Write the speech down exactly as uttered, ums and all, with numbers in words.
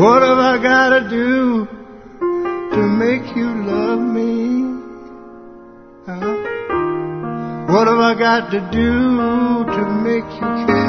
What have I gotta do to make you love me? Huh? What have I got to do to make you care?